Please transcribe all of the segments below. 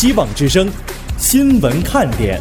希望之声新闻看点。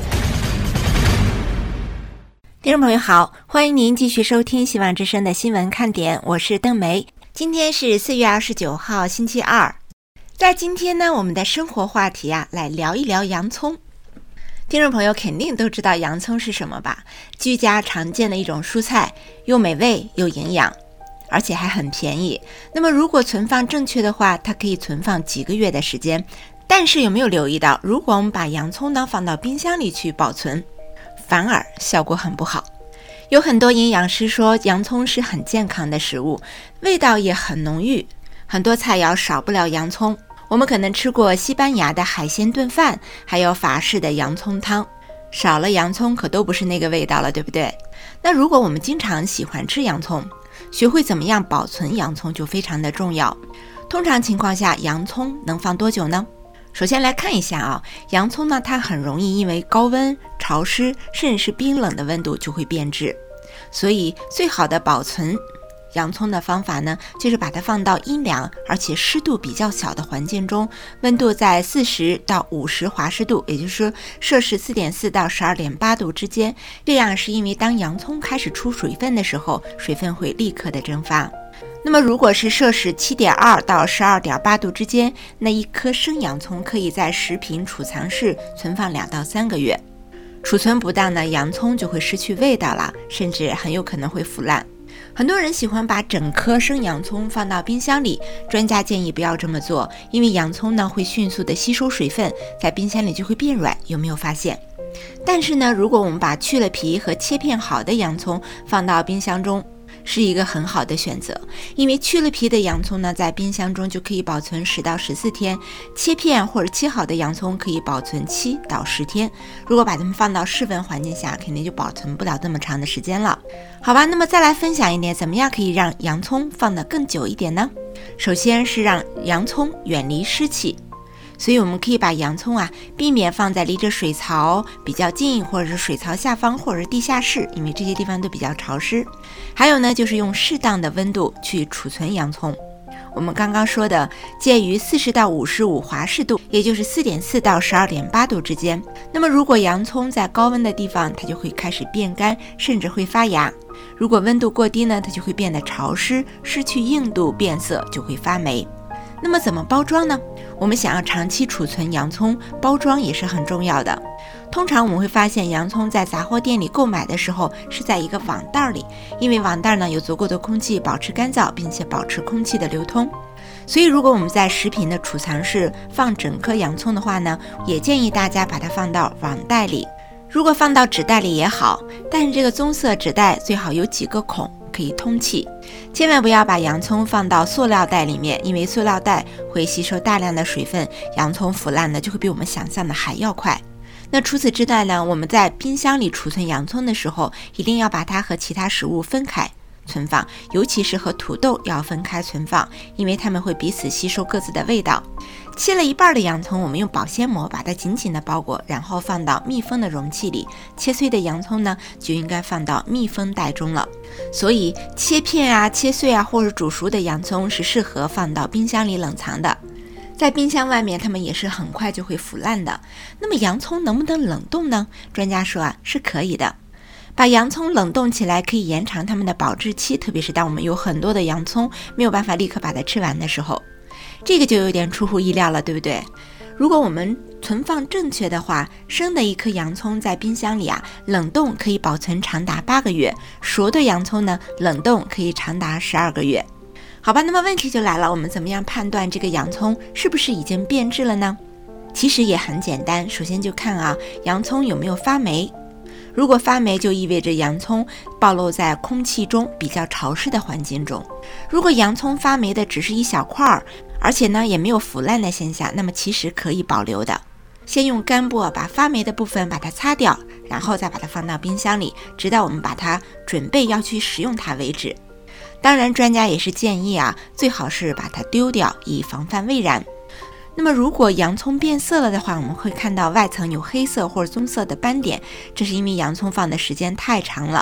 听众朋友好，欢迎您继续收听希望之声的新闻看点，我是邓梅。今天是4月29号星期二。在今天呢，我们的生活话题来聊一聊洋葱。听众朋友肯定都知道洋葱是什么吧？居家常见的一种蔬菜，又美味又营养，而且还很便宜。那么如果存放正确的话，它可以存放几个月的时间。但是有没有留意到，如果我们把洋葱呢放到冰箱里去保存，反而效果很不好。有很多营养师说洋葱是很健康的食物，味道也很浓郁，很多菜肴少不了洋葱。我们可能吃过西班牙的海鲜炖饭，还有法式的洋葱汤，少了洋葱可都不是那个味道了，对不对？那如果我们经常喜欢吃洋葱，学会怎么样保存洋葱就非常的重要。通常情况下，洋葱能放多久呢？首先来看一下洋葱呢，它很容易因为高温、潮湿甚至是冰冷的温度就会变质，所以最好的保存洋葱的方法呢，就是把它放到阴凉而且湿度比较小的环境中，温度在40到50华氏度，也就是说摄氏4.4到12.8度之间。这样是因为当洋葱开始出水分的时候，水分会立刻的蒸发。那么如果是摄氏7.2到12.8度之间，那一颗生洋葱可以在食品储藏室存放2到3个月。储存不当呢，洋葱就会失去味道了，甚至很有可能会腐烂。很多人喜欢把整颗生洋葱放到冰箱里，专家建议不要这么做，因为洋葱呢会迅速的吸收水分，在冰箱里就会变软，有没有发现？但是呢，如果我们把去了皮和切片好的洋葱放到冰箱中，是一个很好的选择，因为去了皮的洋葱呢，在冰箱中就可以保存10到14天，切片或者切好的洋葱可以保存7到10天。如果把它们放到室温环境下，肯定就保存不了这么长的时间了。好吧，那么再来分享一点，怎么样可以让洋葱放得更久一点呢？首先是让洋葱远离湿气。所以我们可以把洋葱避免放在离着水槽比较近，或者是水槽下方，或者是地下室，因为这些地方都比较潮湿。还有呢，就是用适当的温度去储存洋葱。我们刚刚说的介于40到55华氏度，也就是4.4到12.8度之间。那么如果洋葱在高温的地方，它就会开始变干，甚至会发芽。如果温度过低呢，它就会变得潮湿，失去硬度，变色，就会发霉。那么怎么包装呢？我们想要长期储存洋葱，包装也是很重要的。通常我们会发现洋葱在杂货店里购买的时候是在一个网袋里，因为网袋呢有足够的空气保持干燥，并且保持空气的流通。所以如果我们在食品的储藏室放整颗洋葱的话呢，也建议大家把它放到网袋里。如果放到纸袋里也好，但是这个棕色纸袋最好有几个孔可以通气，千万不要把洋葱放到塑料袋里面，因为塑料袋会吸收大量的水分，洋葱腐烂的就会比我们想象的还要快。那除此之外呢，我们在冰箱里储存洋葱的时候，一定要把它和其他食物分开存放，尤其是和土豆要分开存放，因为它们会彼此吸收各自的味道。切了一半的洋葱，我们用保鲜膜把它紧紧的包裹，然后放到密封的容器里。切碎的洋葱呢，就应该放到密封袋中了。所以切片切碎或者煮熟的洋葱是适合放到冰箱里冷藏的。在冰箱外面，它们也是很快就会腐烂的。那么洋葱能不能冷冻呢？专家说是可以的。把洋葱冷冻起来可以延长它们的保质期，特别是当我们有很多的洋葱没有办法立刻把它吃完的时候，这个就有点出乎意料了，对不对？如果我们存放正确的话，生的一颗洋葱在冰箱里冷冻可以保存长达8个月，熟的洋葱呢，冷冻可以长达12个月。好吧，那么问题就来了，我们怎么样判断这个洋葱是不是已经变质了呢？其实也很简单，首先就看洋葱有没有发霉。如果发霉，就意味着洋葱暴露在空气中比较潮湿的环境中。如果洋葱发霉的只是一小块，而且呢也没有腐烂的现象，那么其实可以保留的。先用干布把发霉的部分把它擦掉，然后再把它放到冰箱里，直到我们把它准备要去食用它为止。当然专家也是建议最好是把它丢掉，以防范未然。那么如果洋葱变色了的话，我们会看到外层有黑色或者棕色的斑点，这是因为洋葱放的时间太长了。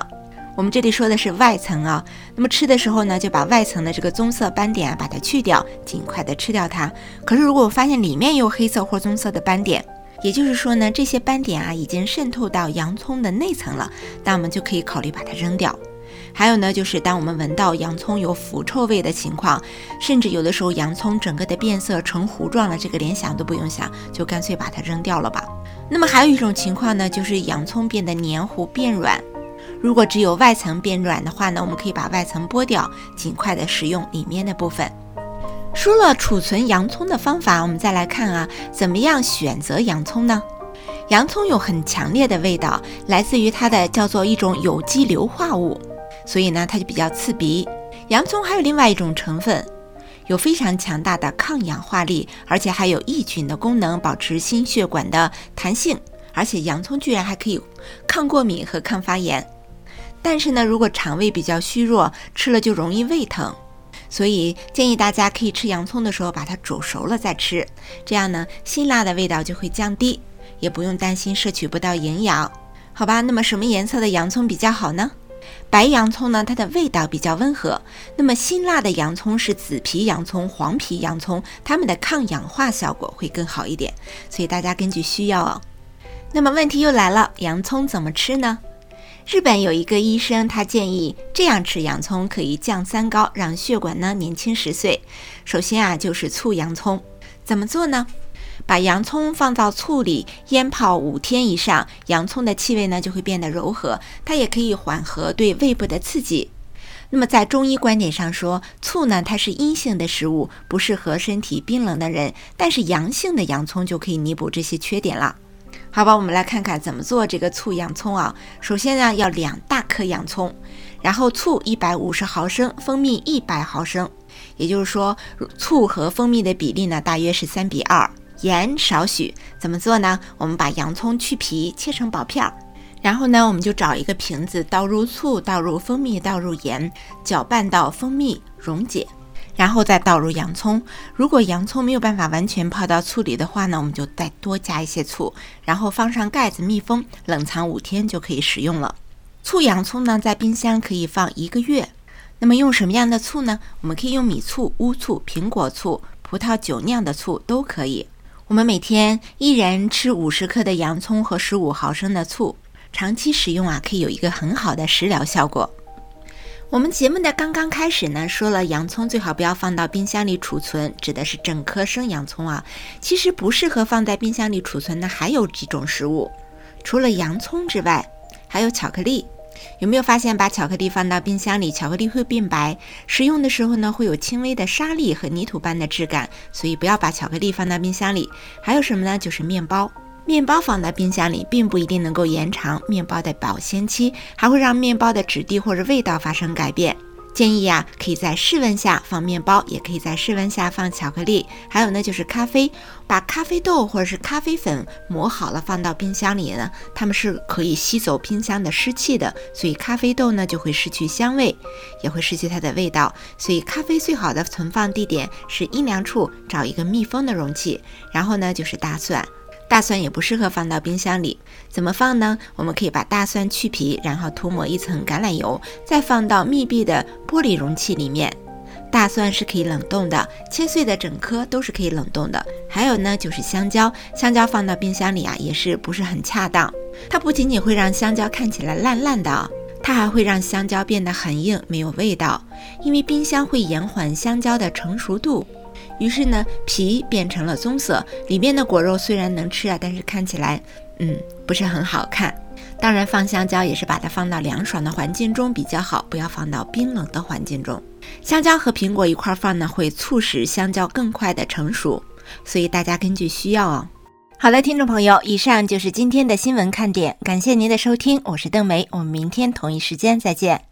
我们这里说的是外层啊，那么吃的时候呢，就把外层的这个棕色斑点把它去掉，尽快的吃掉它。可是如果我发现里面有黑色或棕色的斑点，也就是说呢，这些斑点已经渗透到洋葱的内层了，那我们就可以考虑把它扔掉。还有呢，就是当我们闻到洋葱有腐臭味的情况，甚至有的时候洋葱整个的变色成糊状了，这个连想都不用想，就干脆把它扔掉了吧。那么还有一种情况呢，就是洋葱变得黏糊变软。如果只有外层变软的话呢，我们可以把外层剥掉，尽快的食用里面的部分。说了储存洋葱的方法，我们再来看怎么样选择洋葱呢？洋葱有很强烈的味道，来自于它的叫做一种有机硫化物，所以呢它就比较刺鼻。洋葱还有另外一种成分，有非常强大的抗氧化力，而且还有抑菌的功能，保持心血管的弹性，而且洋葱居然还可以抗过敏和抗发炎。但是呢，如果肠胃比较虚弱，吃了就容易胃疼，所以建议大家可以吃洋葱的时候把它煮熟了再吃，这样呢辛辣的味道就会降低，也不用担心摄取不到营养。好吧，那么什么颜色的洋葱比较好呢？白洋葱呢，它的味道比较温和，那么辛辣的洋葱是紫皮洋葱、黄皮洋葱，它们的抗氧化效果会更好一点，所以大家根据需要那么问题又来了，洋葱怎么吃呢？日本有一个医生，他建议这样吃洋葱可以降三高，让血管呢年轻10岁。首先就是醋洋葱。怎么做呢？把洋葱放到醋里腌泡5天以上，洋葱的气味呢就会变得柔和，它也可以缓和对胃部的刺激。那么在中医观点上说，醋呢它是阴性的食物，不适合身体冰冷的人，但是阳性的洋葱就可以弥补这些缺点了。好吧，我们来看看怎么做这个醋洋葱首先呢，要2大颗洋葱，然后醋150毫升，蜂蜜100毫升，也就是说醋和蜂蜜的比例呢大约是3:2，盐少许。怎么做呢？我们把洋葱去皮切成薄片，然后呢我们就找一个瓶子，倒入醋，倒入蜂蜜，倒入盐，搅拌到蜂蜜溶解，然后再倒入洋葱。如果洋葱没有办法完全泡到醋里的话呢，我们就再多加一些醋，然后放上盖子密封，冷藏5天就可以食用了。醋洋葱呢在冰箱可以放1个月。那么用什么样的醋呢？我们可以用米醋、乌醋、苹果醋、葡萄酒酿的醋都可以。我们每天1人吃50克的洋葱和15毫升的醋，长期使用可以有一个很好的食疗效果。我们节目的刚刚开始呢，说了洋葱最好不要放到冰箱里储存，指的是整颗生洋葱其实不适合放在冰箱里储存的还有几种食物，除了洋葱之外，还有巧克力。有没有发现把巧克力放到冰箱里，巧克力会变白，食用的时候呢会有轻微的沙粒和泥土般的质感，所以不要把巧克力放到冰箱里。还有什么呢？就是面包。面包放到冰箱里并不一定能够延长面包的保鲜期，还会让面包的质地或者味道发生改变。建议可以在室温下放面包，也可以在室温下放巧克力。还有呢就是咖啡，把咖啡豆或者是咖啡粉磨好了放到冰箱里呢，它们是可以吸走冰箱的湿气的，所以咖啡豆呢就会失去香味，也会失去它的味道。所以咖啡最好的存放地点是阴凉处，找一个密封的容器。然后呢就是大蒜，大蒜也不适合放到冰箱里。怎么放呢？我们可以把大蒜去皮，然后涂抹一层橄榄油，再放到密闭的玻璃容器里面。大蒜是可以冷冻的，切碎的整颗都是可以冷冻的。还有呢就是香蕉，香蕉放到冰箱里也是不是很恰当。它不仅仅会让香蕉看起来烂烂的它还会让香蕉变得很硬，没有味道。因为冰箱会延缓香蕉的成熟度，于是呢皮变成了棕色，里面的果肉虽然能吃但是看起来不是很好看。当然放香蕉也是把它放到凉爽的环境中比较好，不要放到冰冷的环境中。香蕉和苹果一块放呢，会促使香蕉更快的成熟，所以大家根据需要好了，听众朋友，以上就是今天的新闻看点，感谢您的收听，我是邓梅，我们明天同一时间再见。